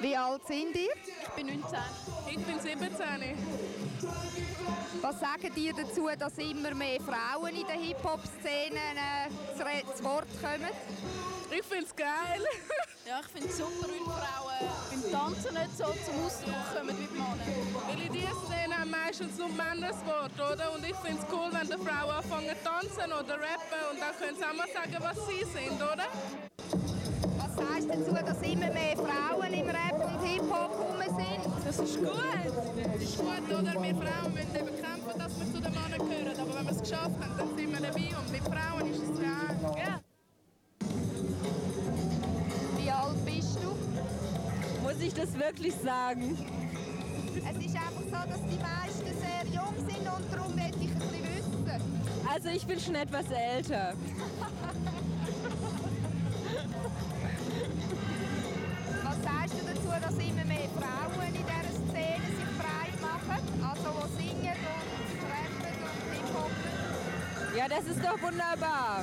Wie alt sind ihr? Ich bin 19. Ich bin 17. Was sagt ihr dazu, dass immer mehr Frauen in der Hip-Hop-Szene zu Wort kommen? Ich finde es geil. Ja, ich finde es super, wenn Frauen beim Tanzen nicht so zum Ausdruck kommen wie die Männer. Weil in dieser Szene haben meistens nur Männer das Wort, oder? Und ich finde es cool, wenn die Frauen anfangen zu tanzen oder rappen und dann können sie auch mal sagen, was sie sind, oder? Was sagst du dazu, dass immer mehr Frauen im Rap und Hip-Hop rum sind? Das ist gut. Das ist gut, oder? Wir Frauen müssen eben kämpfen, dass wir zu den Männern gehören. Aber wenn wir es geschafft haben, dann sind wir dabei. Und mit Frauen ist es real. Ja. Wie alt bist du? Muss ich das wirklich sagen? Es ist einfach so, dass die meisten sehr jung sind und darum möchte ich ein bisschen wissen. Also ich bin schon etwas älter. Was sagst du dazu, dass immer mehr Frauen in dieser Szene sich breit machen? Also die singen und rappen und Hip-Hoppen? Ja, das ist doch wunderbar.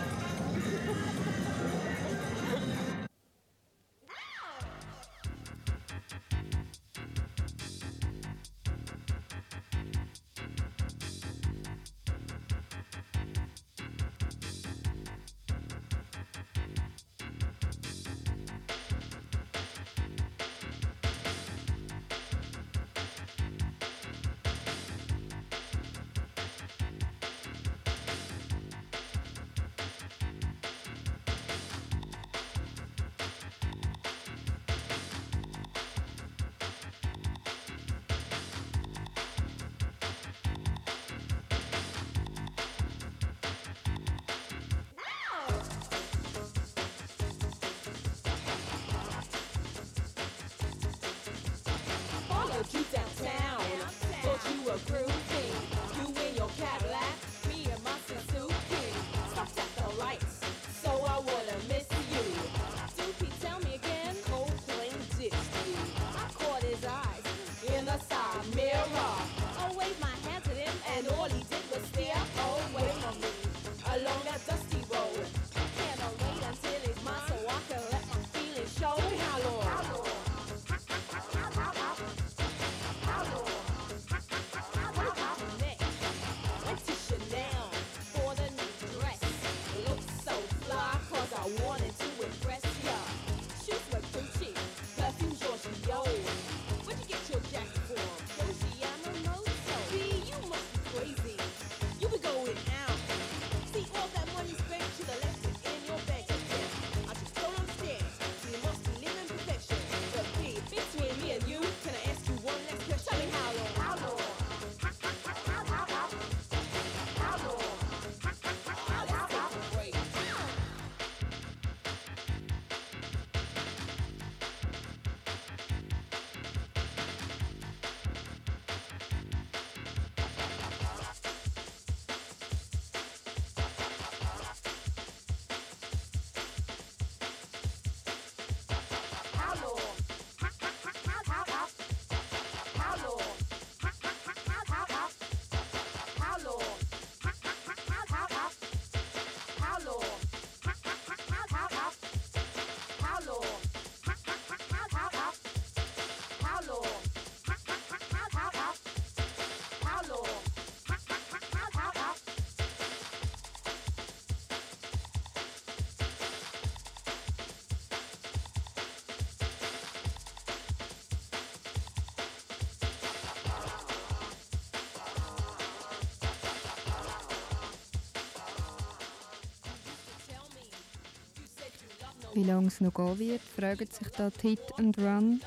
Wie lange es noch gehen wird, fragen sich da die Hit and Run.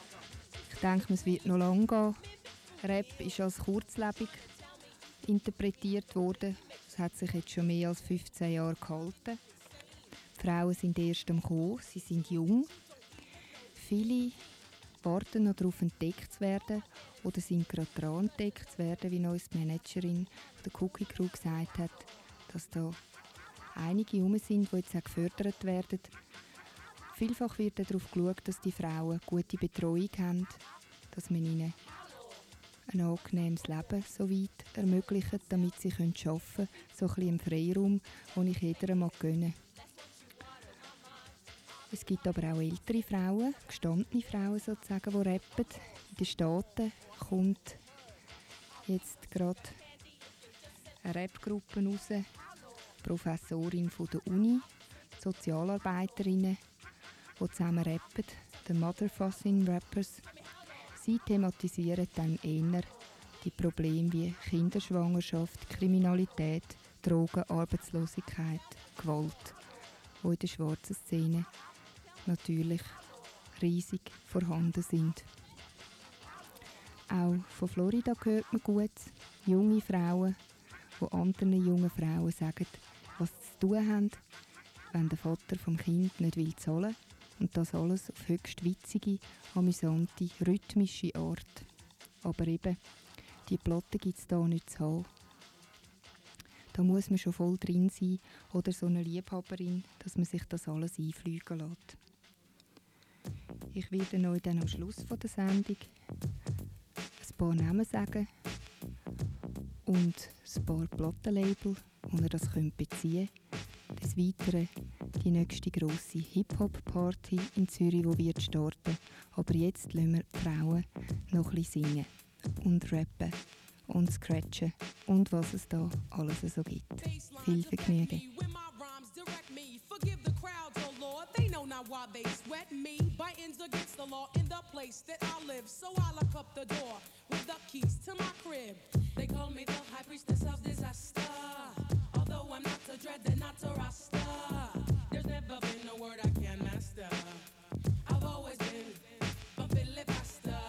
Ich denke, es wird noch lange gehen. Rap ist als kurzlebig interpretiert worden. Das hat sich jetzt schon mehr als 15 Jahre gehalten. Die Frauen sind erst am Kommen, sie sind jung. Viele warten noch darauf, entdeckt zu werden oder sind gerade dran, entdeckt zu werden, wie uns die Managerin der Cookie Crew gesagt hat, dass da einige herum sind, die jetzt auch gefördert werden. Vielfach wird darauf geschaut, dass die Frauen gute Betreuung haben, dass man ihnen ein angenehmes Leben so weit ermöglicht, damit sie arbeiten können. So ein bisschen im Freiraum, den ich jedem gönnen mag. Es gibt aber auch ältere Frauen, gestandene Frauen sozusagen, die rappen. In den Staaten kommt jetzt gerade eine Rapgruppe raus, Professorin von der Uni, Sozialarbeiterinnen, die zusammen rappen, die Motherfucking Rappers. Sie thematisieren dann eher die Probleme wie Kinderschwangerschaft, Kriminalität, Drogen, Arbeitslosigkeit, Gewalt, die in der schwarzen Szene natürlich riesig vorhanden sind. Auch von Florida hört man gut, junge Frauen, die anderen jungen Frauen sagen, was sie zu tun haben, wenn der Vater vom Kind nicht will zahlen. Und das alles auf höchst witzige, amüsante, rhythmische Art. Aber eben, die Platte gibt es da nicht zu haben. Da muss man schon voll drin sein oder so eine Liebhaberin, dass man sich das alles einfliegen lässt. Ich werde euch dann am Schluss der Sendung ein paar Namen sagen und ein paar Plattenlabel, wo ihr das beziehen könnt. Des Weiteren die nächste grosse Hip-Hop-Party in Zürich, die wird starten. Aber jetzt lassen wir die Frauen noch ein bisschen singen und rappen und scratchen und was es da alles so gibt. Viel Vergnügen. They know not why they sweat me. Buttons against the law in the place that I live. So I lock up the door with the keys to my crib. They call me the high priestess of disaster. Although I'm not a dread and not a rasta. There's never been a word I can't master. I've always been a filibuster.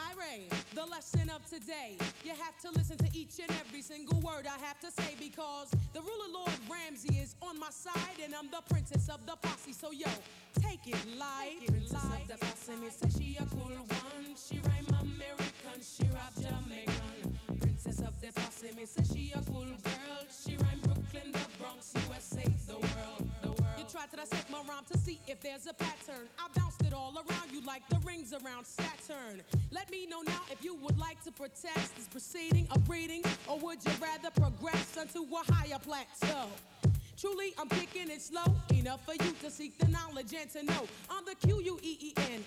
The lesson of today, you have to listen to each and every single word I have to say, because the ruler Lord Ramsey is on my side and I'm the princess of the posse. So yo, take it light. Princess of the posse, me say she a cool one. She rhyme American, she rap Jamaican. Princess of the posse, me say she a cool girl. She rhyme Brooklyn, the Bronx, USA, the world. You try to dissect my rhyme to see if there's a pattern. I bounced it all around you like the rings around Saturn. Let me know now if you would like to protest this proceeding of reading, or would you rather progress onto a higher plateau? Truly, I'm kicking it slow, enough for you to seek the knowledge and to know. I'm the Queen,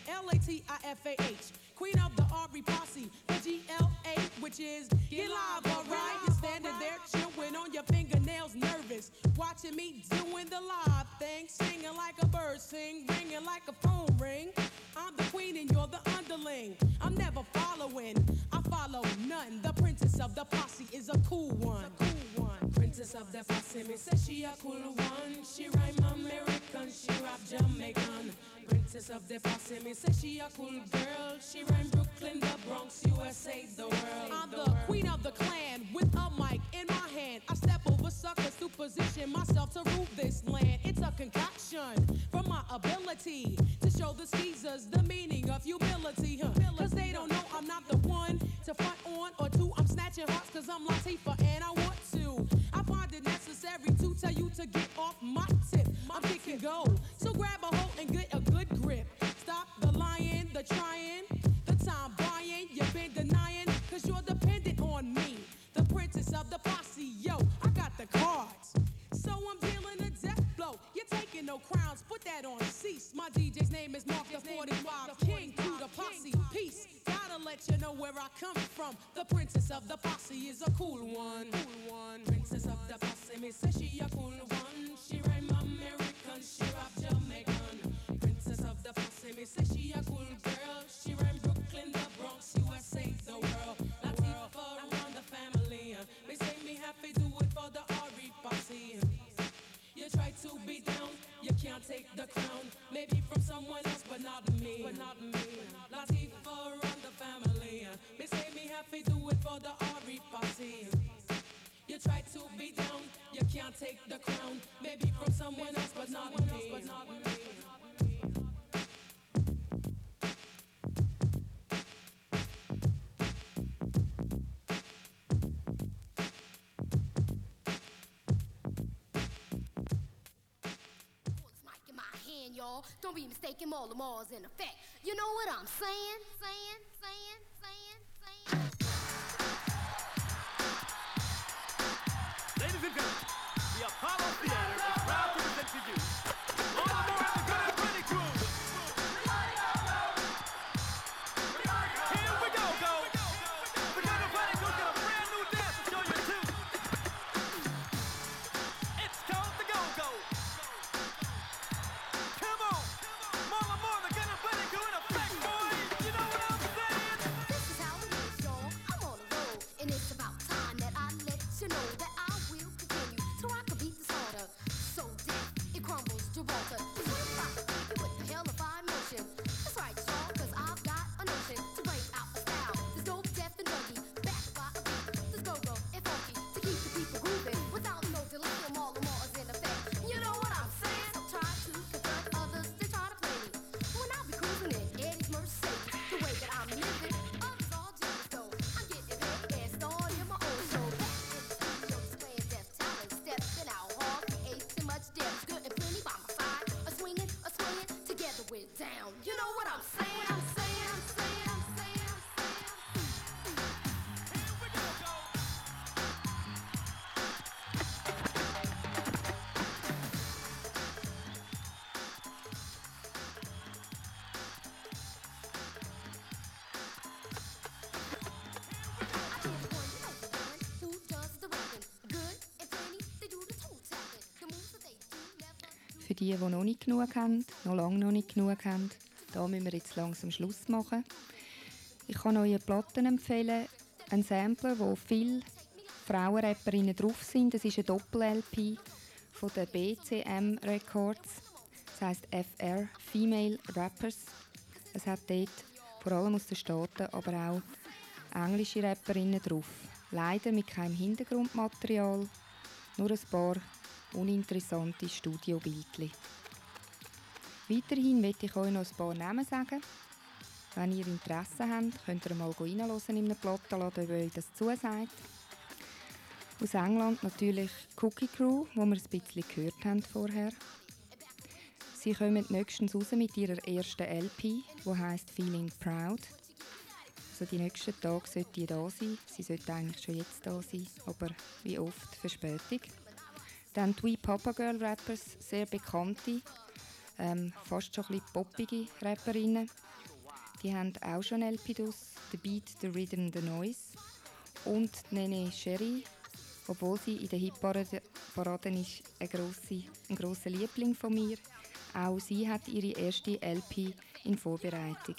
Latifah, queen of the RE posse, the GLA, which is get live, alright? You're standing there chewing on your fingernails, nervous, watching me doing the live thing, singing like a bird sing, ringing like a phone ring. I'm the queen and you're the underling. I'm never following, I follow none. The princess of the posse is a cool one. Princess of the posse, me say she a cool one. She rhyme American, she rap Jamaican. Princess of the posse, me say she a cool girl. She rhyme Brooklyn, the Bronx, USA, the world. I'm the queen of the clan with a mic in my hand. I step over suckers to position myself to rule this land. It's a concoction from my ability to show the skeezers the meaning of humility. Cause they don't know I'm not the one to front on or two. I'm snatching hearts cause I'm Latifah and I want to. I find it necessary to tell you to get off my tip. I'm kicking gold, so grab a hold and get a good grip. Stop the lying, the trying, the time buying. You've been denying cause you're dependent on me. The princess of the posse, yo, I got the cards. So I'm dealing a death blow. You're taking no crowns, put that on cease. My DJ's name is Mark the 45 King to the posse. Peace, gotta let you know where I come from. The princess of the posse is a cool one. Princess of the posse, me say she a cool one. She rhyme American, she rap Jamaican. Princess of the posse, me say she a cool girl. She rhyme Brooklyn, the Bronx, USA, the world. Latifah around the family. Me say me happy do it for the RE posse. You try to be down, you can't take the crown. Maybe from someone else, but not me. Latifah around the family. Me say me happy do it for the RE posse. You try to be down, you can't take the crown. Maybe from someone else, but not me. Y'all, don't be mistaken, all the malls in effect. You know what I'm saying? Ladies and gentlemen, the Apollo Theater is proud to present to you all aboard the Good and Pretty Crew. down. You know what I'm saying? I'm saying, I'm saying, I'm saying, I'm saying. Here we go. Who does the rapping? Good and plenty, they do the toe tapping. The moves that they do never. Für die noch nicht genug haben, noch lange noch nicht genug haben, da müssen wir jetzt langsam Schluss machen. Ich kann euch Platten empfehlen, ein Sampler, wo viele Frauenrapperinnen drauf sind. Das ist eine Doppel-LP von der BCM Records. Das heisst FR, Female Rappers. Es hat dort vor allem aus den Staaten, aber auch englische Rapperinnen drauf. Leider mit keinem Hintergrundmaterial, nur ein paar uninteressante Studiobildchen. Weiterhin möchte ich euch noch ein paar Namen sagen. Wenn ihr Interesse habt, könnt ihr mal reinhören in einem Plattenladen, ob euch das zusagt. Aus England natürlich Cookie Crew, wo wir ein bisschen gehört haben vorher. Sie kommen nächstens raus mit ihrer ersten LP, die heisst Feeling Proud. Also die nächsten Tage sollte die da sein. Sie sollte eigentlich schon jetzt da sein, aber wie oft Verspätung. Dann die We Papa Girl Rappers, sehr bekannte, fast schon ein bisschen poppige Rapperinnen. Die haben auch schon LP draus, The Beat, The Rhythm, The Noise. Und Nene Sherry, obwohl sie in der Hitparaden ist, ein grosser Liebling von mir. Auch sie hat ihre erste LP in Vorbereitung.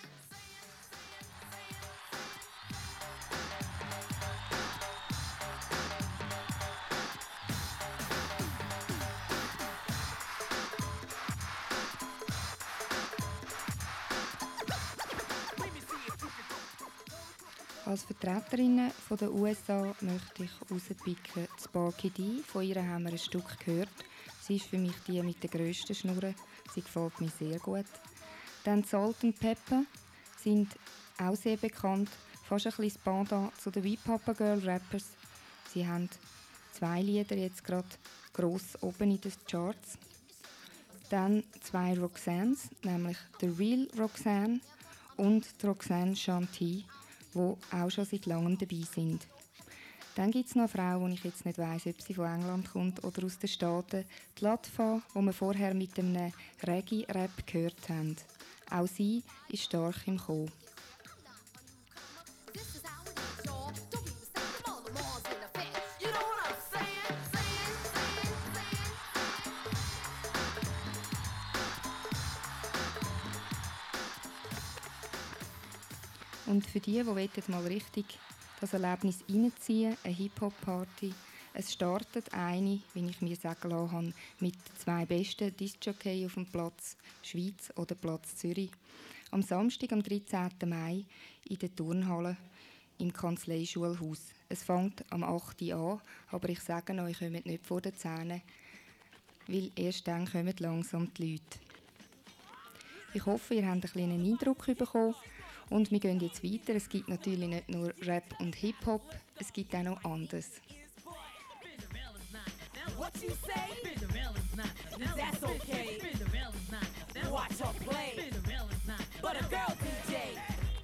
Als Vertreterinnen von den USA möchte ich rauspicken Sparky D. Von ihr haben wir ein Stück gehört. Sie ist für mich die mit der grössten Schnurre. Sie gefällt mir sehr gut. Dann Salt & Pepper sind auch sehr bekannt. Fast ein bisschen das Pendant zu den We Papa Girl Rappers. Sie haben 2 Lieder jetzt gerade gross oben in den Charts. Dann 2 Roxannes, nämlich The Real Roxanne und die Roxanne Shanty, die auch schon seit langem dabei sind. Dann gibt es noch eine Frau, wo ich jetzt nicht weiss, ob sie von England kommt oder aus den Staaten, die Latfa, die wir vorher mit einem Reggae-Rap gehört haben. Auch sie ist stark im Kommen. This is how it is, y'all. Don't be mistaken, all the Mars in effect. You know what I'm saying? Saying, saying, saying. Und für die mal richtig das Erlebnis reinziehen, eine Hip-Hop-Party, es startet eine, wie ich mir sagen lassen habe, mit den 2 besten Disc-Jockey auf dem Platz Schweiz oder Platz Zürich. Am Samstag, am 13. Mai, in der Turnhalle im Kanzleischulhaus. Es fängt am 8. Uhr an, aber ich sage euch, kommt nicht vor den 10, weil erst dann kommen langsam die Leute. Ich hoffe, ihr habt einen kleinen Eindruck bekommen. Und wir gehen jetzt weiter. Es gibt natürlich nicht nur Rap und Hip-Hop, es gibt auch noch anderes. What you say? That's okay. Watch her play. But a girl DJ.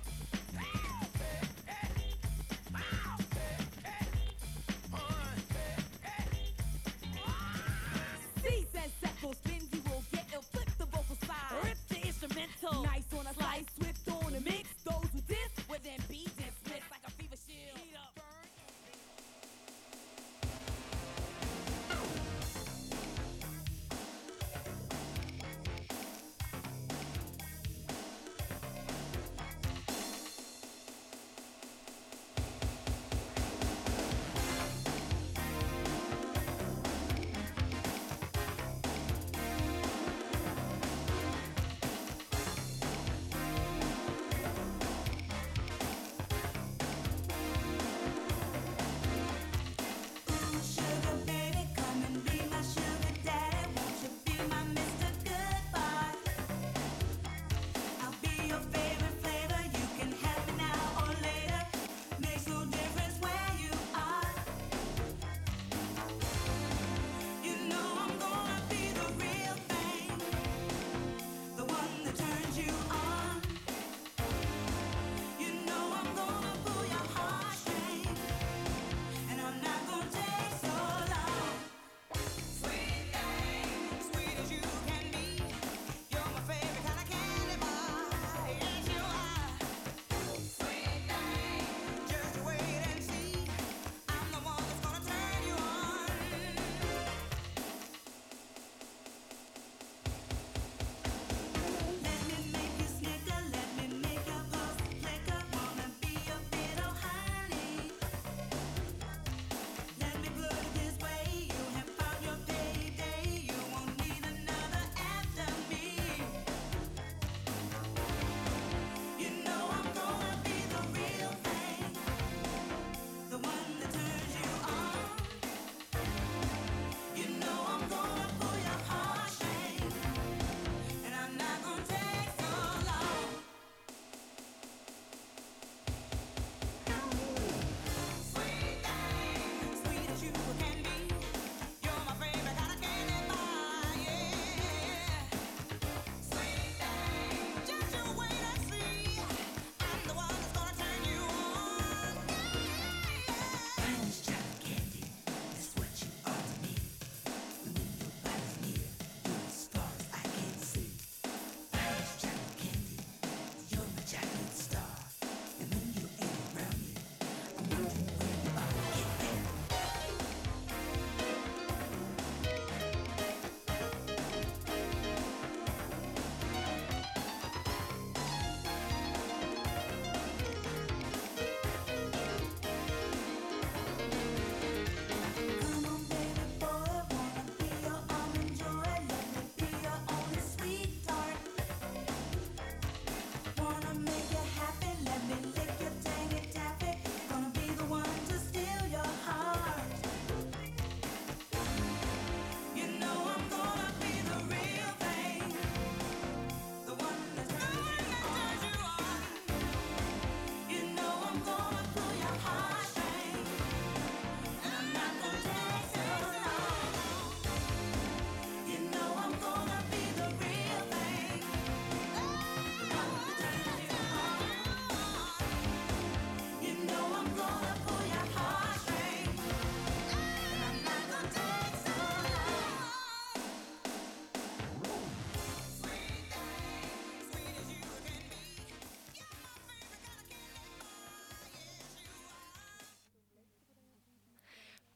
Seas and settles, Lindsay will get ill, flip the vocal side. Rip the instrumental. Nice on a slice, swift on a mix. Those who diss, well then be dismissed like a fever shield. Heat up.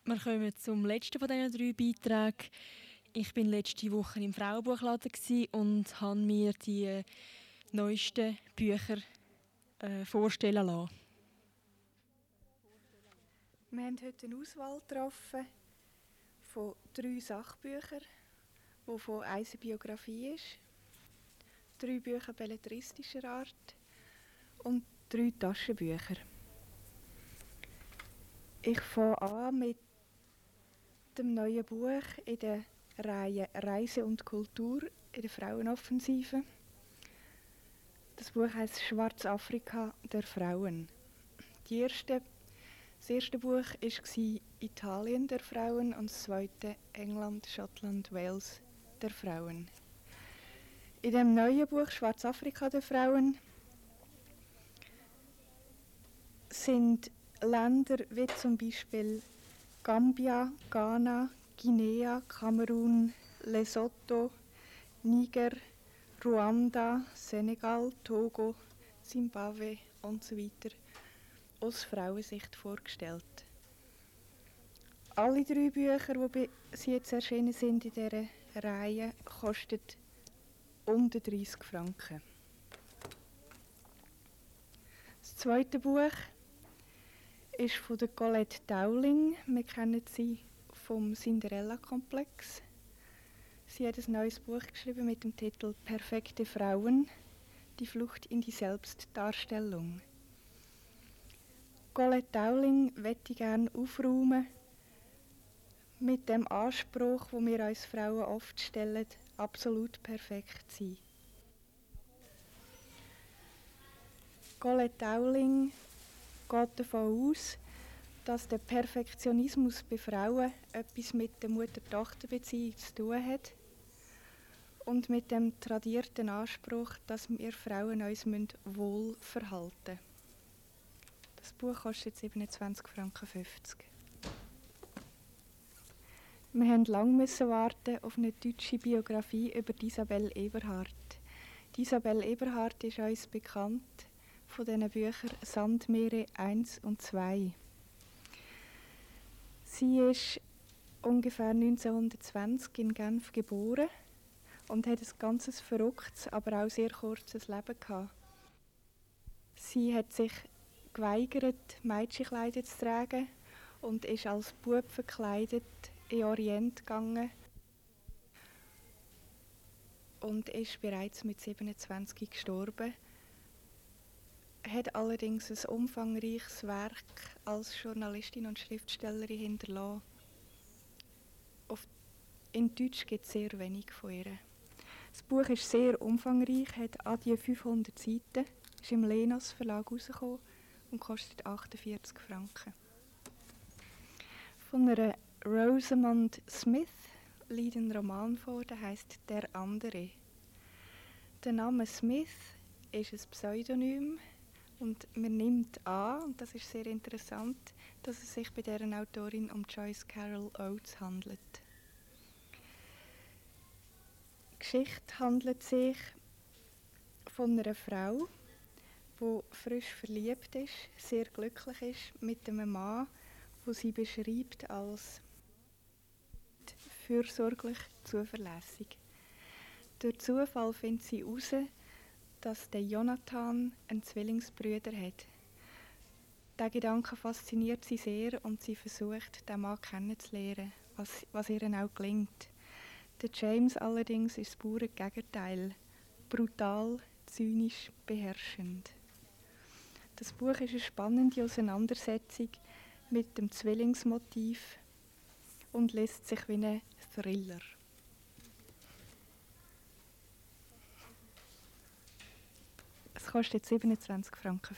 Wir kommen zum letzten von diesen 3 Beiträgen. Ich war letzte Woche im Frauenbuchladen und habe mir die neuesten Bücher vorstellen lassen. Wir haben heute eine Auswahl getroffen von 3 Sachbüchern, wovon eine Biografie ist, 3 Bücher belletristischer Art und 3 Taschenbücher. Ich fange an mit dem neuen Buch in der Reihe Reise und Kultur in der Frauenoffensive. Das Buch heisst Schwarzafrika der Frauen. Das erste Buch war Italien der Frauen und das zweite England, Schottland, Wales der Frauen. In dem neuen Buch Schwarzafrika der Frauen sind Länder wie zum Beispiel Gambia, Ghana, Guinea, Kamerun, Lesotho, Niger, Ruanda, Senegal, Togo, Zimbabwe und so weiter aus Frauensicht vorgestellt. Alle 3 Bücher, die bis jetzt erschienen sind in dieser Reihe, kosten unter 30 Franken. Das zweite Buch ist von der Colette Dowling. Wir kennen sie vom Cinderella-Komplex. Sie hat ein neues Buch geschrieben mit dem Titel Perfekte Frauen, die Flucht in die Selbstdarstellung. Colette Dowling möchte gerne aufräumen mit dem Anspruch, den wir uns Frauen oft stellen, absolut perfekt zu sein. Colette Dowling geht davon aus, dass der Perfektionismus bei Frauen etwas mit der Mutter-Tochter-Beziehung zu tun hat und mit dem tradierten Anspruch, dass wir Frauen uns wohl verhalten müssen. Das Buch kostet 27,50 Franken. Wir mussten lange warten auf eine deutsche Biografie über Isabelle Eberhardt. Isabelle Eberhardt ist uns bekannt von diesen Büchern Sandmeere 1 und 2. Sie ist ungefähr 1920 in Genf geboren und hat ein ganz verrücktes, aber auch sehr kurzes Leben gehabt. Sie hat sich geweigert, Mädchenkleider zu tragen und ist als Bub verkleidet in den Orient gegangen und ist bereits mit 27 gestorben. Hat allerdings ein umfangreiches Werk als Journalistin und Schriftstellerin hinterlassen. In Deutsch gibt es sehr wenig von ihr. Das Buch ist sehr umfangreich, hat an die 500 Seiten, ist im Lenos Verlag herausgekommen und kostet 48 Franken. Von einer Rosamund Smith liegt ein Roman vor, der heisst «Der andere». Der Name Smith ist ein Pseudonym und man nimmt an, und das ist sehr interessant, dass es sich bei deren Autorin um Joyce Carol Oates handelt. Die Geschichte handelt sich von einer Frau, die frisch verliebt ist, sehr glücklich ist mit einem Mann, den sie beschreibt als fürsorglich, zuverlässig. Durch Zufall findet sie heraus, dass der Jonathan einen Zwillingsbruder hat. Der Gedanke fasziniert sie sehr und sie versucht, den Mann kennenzulernen, was ihr auch gelingt. Der James allerdings ist das pure Gegenteil. Brutal, zynisch, beherrschend. Das Buch ist eine spannende Auseinandersetzung mit dem Zwillingsmotiv und liest sich wie ein Thriller. Es kostet 27,50 Franken.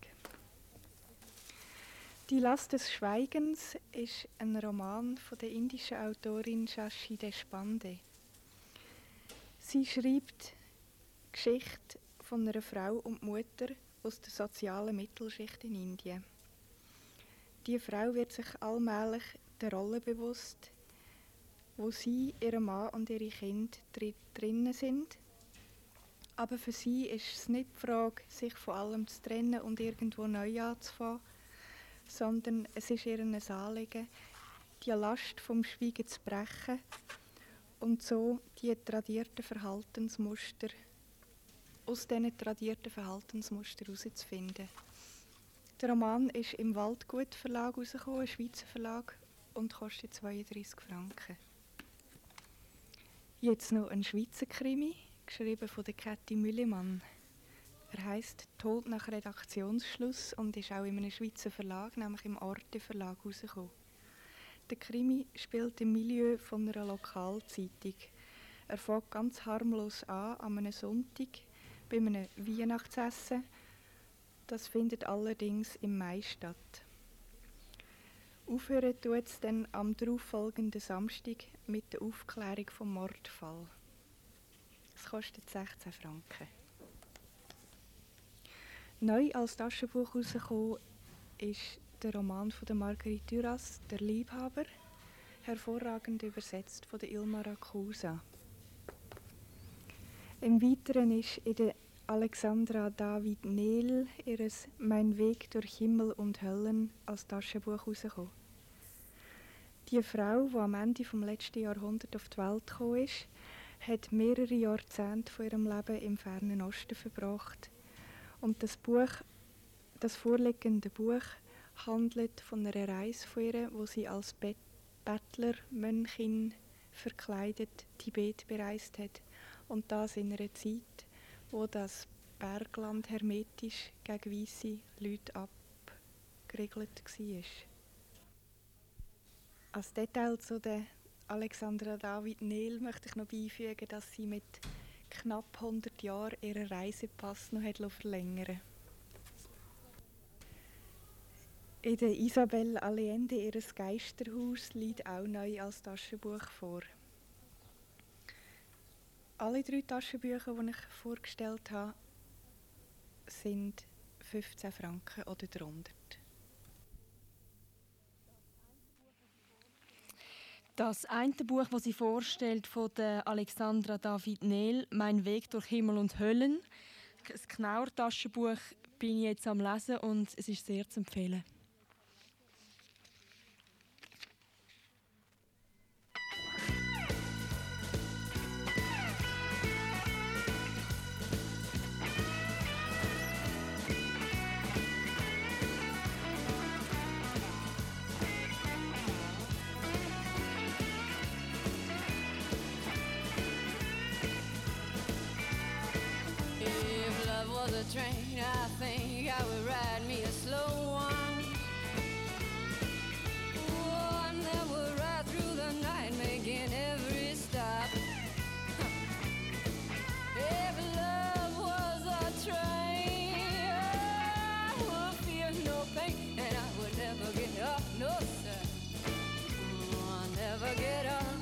Die Last des Schweigens ist ein Roman von der indischen Autorin Shashi Deshpande. Sie schreibt die Geschichte von einer Frau und Mutter aus der sozialen Mittelschicht in Indien. Die Frau wird sich allmählich der Rolle bewusst, wo sie, ihr Mann und ihre Kinder drinnen sind. Aber für sie ist es nicht die Frage, sich von allem zu trennen und irgendwo neu anzufangen, sondern es ist ihr ein Anliegen, die Last vom Schweigen zu brechen und so die tradierten Verhaltensmuster, aus diesen tradierten Verhaltensmustern herauszufinden. Der Roman ist im Waldgut Verlag herausgekommen, ein Schweizer Verlag, und kostet 32 Franken. Jetzt noch ein Schweizer Krimi, geschrieben von der Käthi Müllemann. Er heisst «Tod nach Redaktionsschluss» und ist auch in einem Schweizer Verlag, nämlich im Arte Verlag, herausgekommen. Der Krimi spielt im Milieu von einer Lokalzeitung. Er fängt ganz harmlos an einem Sonntag bei einem Weihnachtsessen. Das findet allerdings im Mai statt. Aufhören tut es dann am darauffolgenden Samstag mit der Aufklärung vom Mordfall. Es kostet 16 Franken. Neu als Taschenbuch herausgekommen ist der Roman von der Marguerite Duras, «Der Liebhaber», hervorragend übersetzt von der Ilma Rakusa. Im Weiteren ist in der Alexandra David Nehl ihres «Mein Weg durch Himmel und Höllen» als Taschenbuch herausgekommen. Die Frau, die am Ende des letzten Jahrhunderts auf die Welt gekommen ist, hat mehrere Jahrzehnte von ihrem Leben im Fernen Osten verbracht. Und das vorliegende Buch handelt von einer Reise von ihr, wo sie als Bettlermönchin verkleidet Tibet bereist hat. Und das in einer Zeit, wo das Bergland hermetisch gegen weisse Leute abgeriegelt war. Als Detail zu der Alexandra David Nehl möchte ich noch beifügen, dass sie mit knapp 100 Jahren ihren Reisepass noch verlängern. In der Isabel Allende ihres Geisterhaus liegt auch neu als Taschenbuch vor. Alle 3 Taschenbücher, die ich vorgestellt habe, sind 15 Franken oder darunter. Das eine Buch, das sie vorstellt, von der Alexandra David Nehl, «Mein Weg durch Himmel und Höllen». Das Knaur-Taschenbuch bin ich jetzt am Lesen und es ist sehr zu empfehlen. Train, I think I would ride me a slow one. One that would ride through the night, making every stop. If love was a train, I would feel no pain, and I would never get off, no sir. I'll never get off.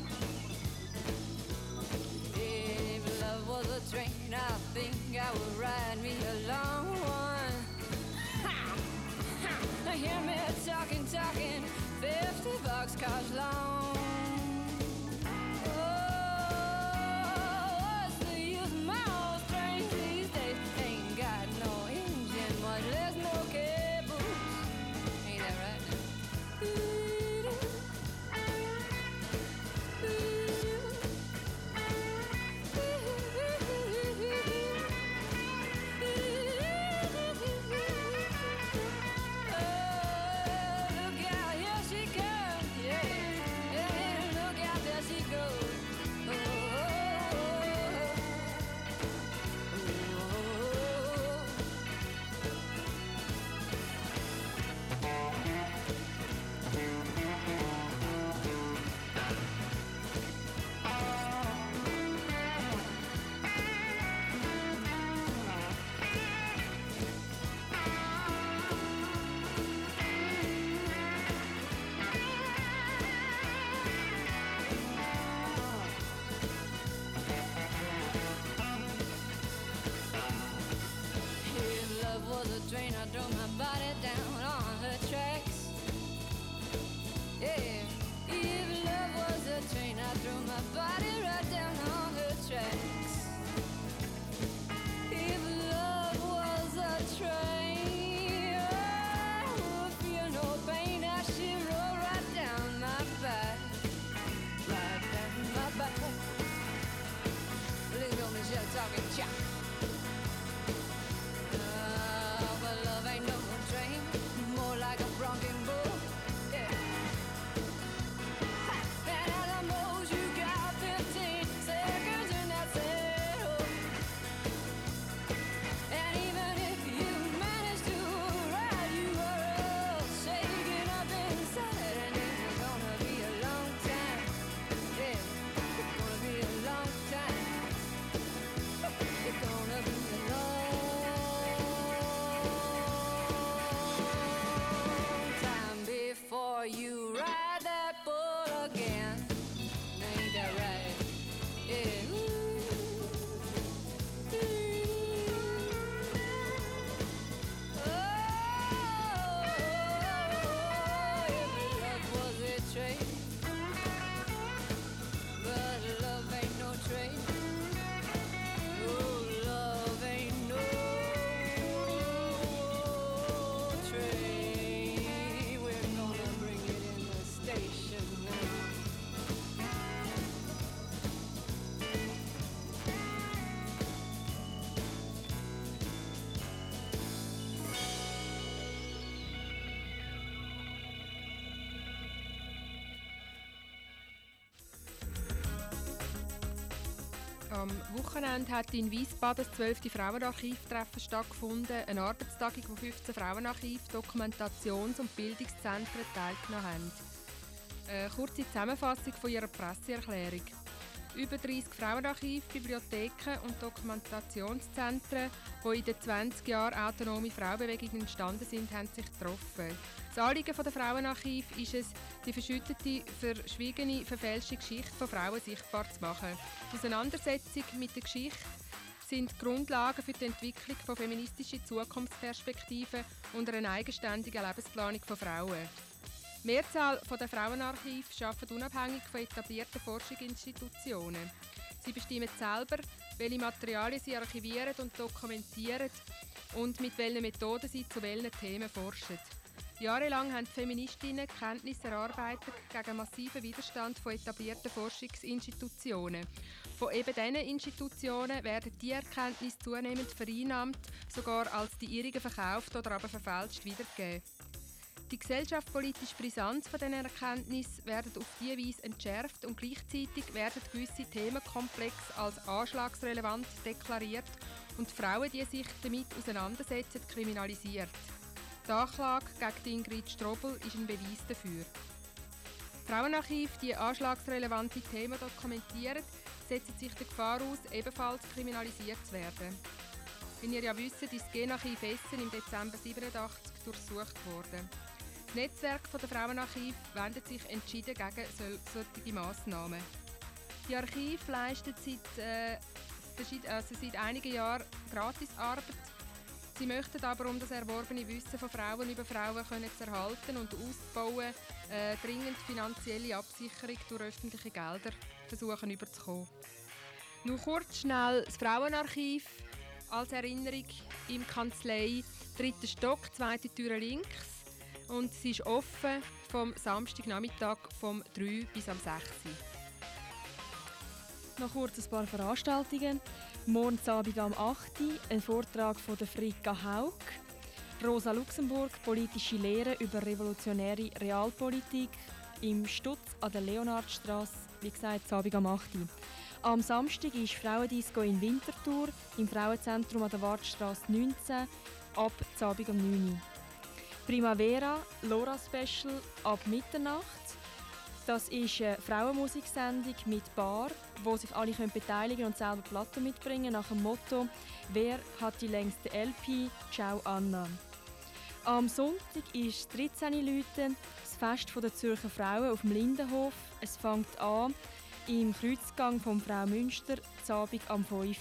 If love was a train, I think I would ride me a long one. Ha! Ha! Hear me talking, 50 boxcars long. Oh, what's the use of my old trains these days? Ain't got no engine, much less no cables. Ain't that right? Train, I drove my body down on her tracks. Yeah, if love was a train, I drove my body right down on her tracks. If love was a train, I would feel no pain as she rolled right down my back. Am Wochenende hat in Wiesbaden das 12. Frauenarchivtreffen stattgefunden, eine Arbeitstagung, wo 15 Frauenarchiv-, Dokumentations- und Bildungszentren teilgenommen haben. Eine kurze Zusammenfassung von ihrer Presseerklärung. Über 30 Frauenarchive, Bibliotheken und Dokumentationszentren, die in den 20 Jahren autonome Frauenbewegung entstanden sind, haben sich getroffen. Das Anliegen der Frauenarchive ist es, die verschüttete, verschwiegene, verfälschte Geschichte von Frauen sichtbar zu machen. Die Auseinandersetzung mit der Geschichte sind die Grundlagen für die Entwicklung von feministischen Zukunftsperspektiven und einer eigenständigen Lebensplanung von Frauen. Die Mehrzahl der Frauenarchive arbeitet unabhängig von etablierten Forschungsinstitutionen. Sie bestimmen selber, welche Materialien sie archivieren und dokumentieren und mit welchen Methoden sie zu welchen Themen forschen. Jahrelang haben die Feministinnen Kenntnisse erarbeitet gegen massiven Widerstand von etablierten Forschungsinstitutionen. Von eben diesen Institutionen werden die Erkenntnisse zunehmend vereinnahmt, sogar als die ihrigen verkauft oder aber verfälscht wiedergegeben. Die gesellschaftspolitische Brisanz von diesen Erkenntnissen werden auf diese Weise entschärft und gleichzeitig werden gewisse Themenkomplexe als anschlagsrelevant deklariert und Frauen, die sich damit auseinandersetzen, kriminalisiert. Die Anklage gegen Ingrid Strobel ist ein Beweis dafür. Frauenarchive, die anschlagsrelevante Themen dokumentieren, setzen sich der Gefahr aus, ebenfalls kriminalisiert zu werden. Wie ihr ja wisst, ist das Genarchiv Essen im Dezember 1987 durchsucht worden. Das Netzwerk der Frauenarchive wendet sich entschieden gegen solche Massnahmen. Die Archive leisten seit einigen Jahren Gratisarbeit. Sie möchten aber, um das erworbene Wissen von Frauen über Frauen zu erhalten und auszubauen, dringend finanzielle Absicherung durch öffentliche Gelder versuchen überzukommen. Nur kurz schnell das Frauenarchiv als Erinnerung im Kanzlei, 3. Stock, 2. Tür links. Und sie ist offen vom Samstagnachmittag vom 3 bis am 6. Noch kurz ein paar Veranstaltungen. Morgen Abend am 8. ein Vortrag von der Frika Haug. Rosa Luxemburg, politische Lehre über revolutionäre Realpolitik im Stutz an der Leonhardstrasse, wie gesagt, Abend am 8. Am Samstag ist Frauendisco in Winterthur im Frauenzentrum an der Wartstrasse 19 ab Abend um 9. Primavera, Lora Special ab Mitternacht. Das ist eine Frauenmusiksendung mit Bar, wo sich alle beteiligen und selber Platten mitbringen, nach dem Motto «Wer hat die längste LP? Ciao Anna». Am Sonntag ist 13 Leute das Fest der Zürcher Frauen auf dem Lindenhof. Es fängt an im Kreuzgang von Frau Münster, Abend am 5.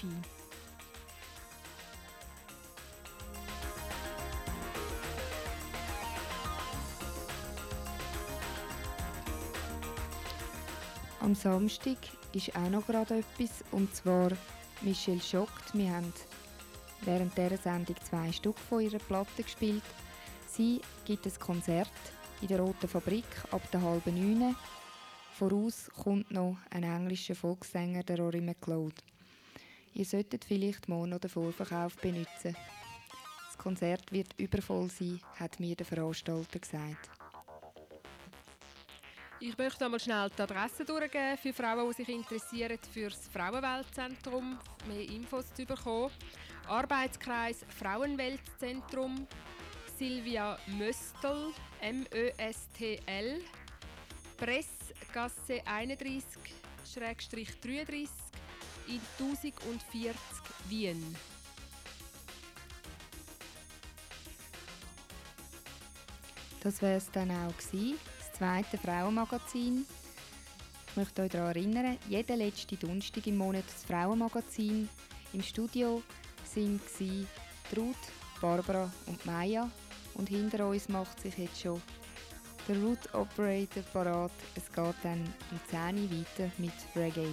Am Samstag ist auch noch gerade etwas, und zwar Michelle Schockt. Wir haben während dieser Sendung 2 Stück von ihrer Platte gespielt. Sie gibt ein Konzert in der Roten Fabrik ab der 8:30. Voraus kommt noch ein englischer Volkssänger, der Rory McLeod. Ihr solltet vielleicht morgen noch den Vorverkauf benutzen. Das Konzert wird übervoll sein, hat mir der Veranstalter gesagt. Ich möchte einmal schnell die Adresse durchgeben für Frauen, die sich interessieren für das Frauenweltzentrum, mehr Infos zu bekommen. Arbeitskreis Frauenweltzentrum, Silvia Möstl, M-Ö-S-T-L, Pressgasse 31-33 in 1040 Wien. Das wäre es dann auch gewesen. Das zweite Frauenmagazin. Ich möchte euch daran erinnern, jeden letzten Donnerstag im Monat das Frauenmagazin. Im Studio waren Ruth, Barbara und Maya. Und hinter uns macht sich jetzt schon der Route Operator parat. Es geht dann um 10 Uhr weiter mit Reggae.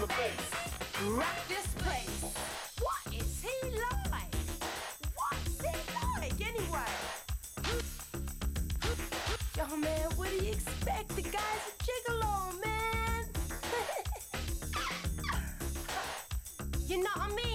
the bass. Rock this place. What is he like? What's he like anyway? Yo man, what do you expect? The guy's a gigolo, man. You know what I mean?